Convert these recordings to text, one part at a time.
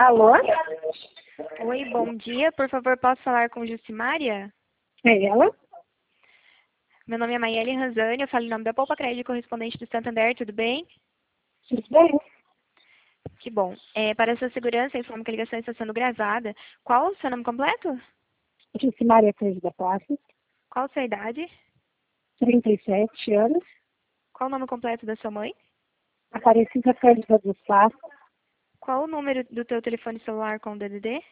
Alô? Oi, bom dia. Por favor, posso falar com Jucimária? É ela? Meu nome é Maiele Ranzani, eu falo em nome da Poupa Crédito, correspondente do Santander, tudo bem? Tudo bem? Que bom. Para a sua segurança, informo que a ligação está sendo gravada. Qual o seu nome completo? Disse Maria Cândido da Praça, Qual a sua idade? 37 anos, Qual o nome completo da sua mãe? Aparecida Cândido dos Passos, Qual o número do teu telefone celular com o DDD?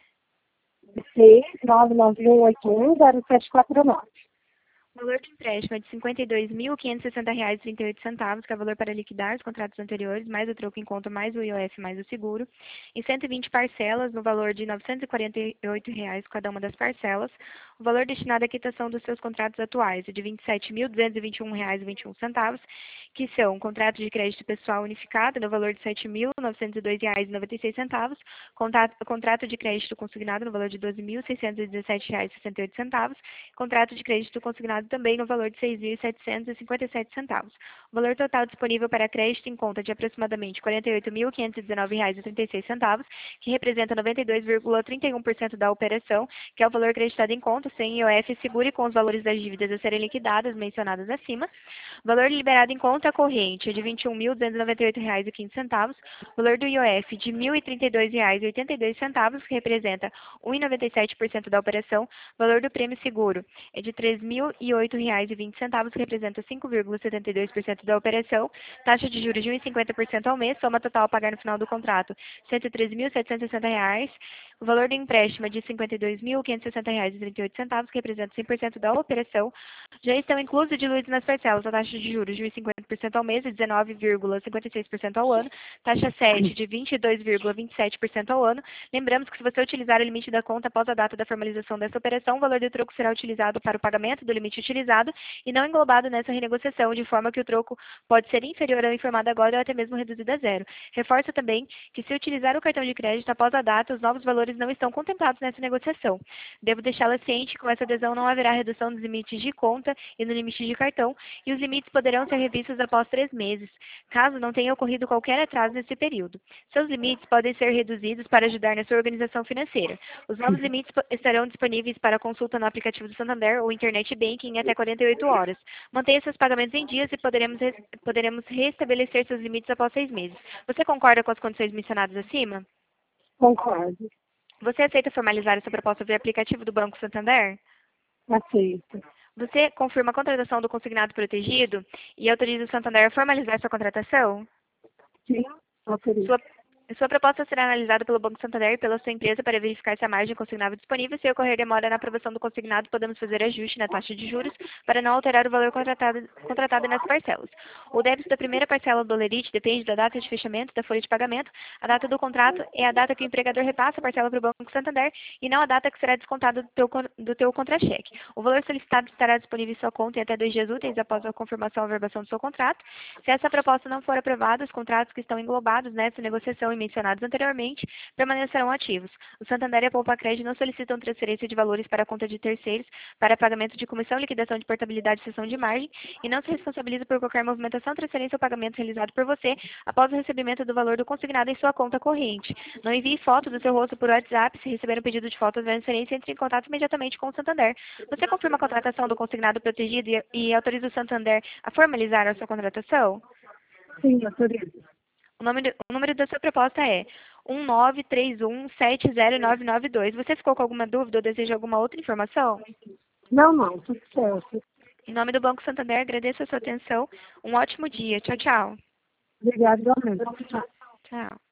699910749. O valor do empréstimo é de R$ 52.560,38, que é o valor para liquidar os contratos anteriores, mais o troco em conta, mais o IOF, mais o seguro, em 120 parcelas, no valor de R$ 948 cada uma das parcelas. O valor destinado à quitação dos seus contratos atuais é de R$ 27.221,21, que são contrato de crédito pessoal unificado, no valor de R$ 7.902,96, contrato de crédito consignado, no valor de R$ 12.617,68, contrato de crédito consignado também no valor de R$ 6.757. O valor total disponível para crédito em conta de aproximadamente R$ 48.519,36, que representa 92,31% da operação, que é o valor creditado em conta, sem IOF, seguro e com os valores das dívidas a serem liquidadas mencionadas acima. O valor liberado em conta corrente é de R$ 21.298,15, o valor do IOF de R$ 1.032,82, que representa 1,97% da operação. O valor do prêmio seguro é de R$ 3.008,20, que representa 5,72% da operação. Taxa de juros de 1,50% ao mês, soma total a pagar no final do contrato, R$ 113.760. O valor do empréstimo é de R$ 52.560,38, que representa 100% da operação. Já estão inclusos e diluídos nas parcelas a taxa de juros de 1,50% ao mês e 19,56% ao ano, taxa 7 de 22,27% ao ano. Lembramos que se você utilizar o limite da conta após a data da formalização dessa operação, o valor do troco será utilizado para o pagamento do limite utilizado e não englobado nessa renegociação, de forma que o troco pode ser inferior ao informado agora ou até mesmo reduzido a zero. Reforço também que se utilizar o cartão de crédito após a data, os novos valores não estão contemplados nessa negociação. Devo deixá-la ciente que com essa adesão não haverá redução dos limites de conta e no limite de cartão, e os limites poderão ser revistos após 3 meses, caso não tenha ocorrido qualquer atraso nesse período. Seus limites podem ser reduzidos para ajudar na sua organização financeira. Os novos limites estarão disponíveis para consulta no aplicativo do Santander ou Internet Banking em até 48 horas. Mantenha seus pagamentos em dias e poderemos restabelecer seus limites após 6 meses. Você concorda com as condições mencionadas acima? Concordo. Você aceita formalizar essa proposta via aplicativo do Banco Santander? Aceito. Você confirma a contratação do consignado protegido e autoriza o Santander a formalizar sua contratação? Sim, autorizo. Sua proposta será analisada pelo Banco Santander e pela sua empresa para verificar se a margem consignável disponível. Se ocorrer demora na aprovação do consignado, podemos fazer ajuste na taxa de juros para não alterar o valor contratado nas parcelas. O débito da primeira parcela do Lerite depende da data de fechamento da folha de pagamento. A data do contrato é a data que o empregador repassa a parcela para o Banco Santander e não a data que será descontada do teu contra-cheque. O valor solicitado estará disponível em sua conta em até 2 dias úteis após a confirmação ou averbação do seu contrato. Se essa proposta não for aprovada, os contratos que estão englobados nessa negociação e mencionados anteriormente permanecerão ativos. O Santander e a Poupa Crédito não solicitam transferência de valores para a conta de terceiros para pagamento de comissão, liquidação de portabilidade e cessão de margem e não se responsabiliza por qualquer movimentação, transferência ou pagamento realizado por você após o recebimento do valor do consignado em sua conta corrente. Não envie foto do seu rosto por WhatsApp. Se receber um pedido de foto da transferência, entre em contato imediatamente com o Santander. Você confirma a contratação do consignado protegido e autoriza o Santander a formalizar a sua contratação? Sim, autorizo. O número da sua proposta é 1931709992. Você ficou com alguma dúvida ou deseja alguma outra informação? Não, tudo certo. Em nome do Banco Santander, agradeço a sua atenção. Um ótimo dia. Tchau, tchau. Obrigada, igualmente. Tchau. Tchau.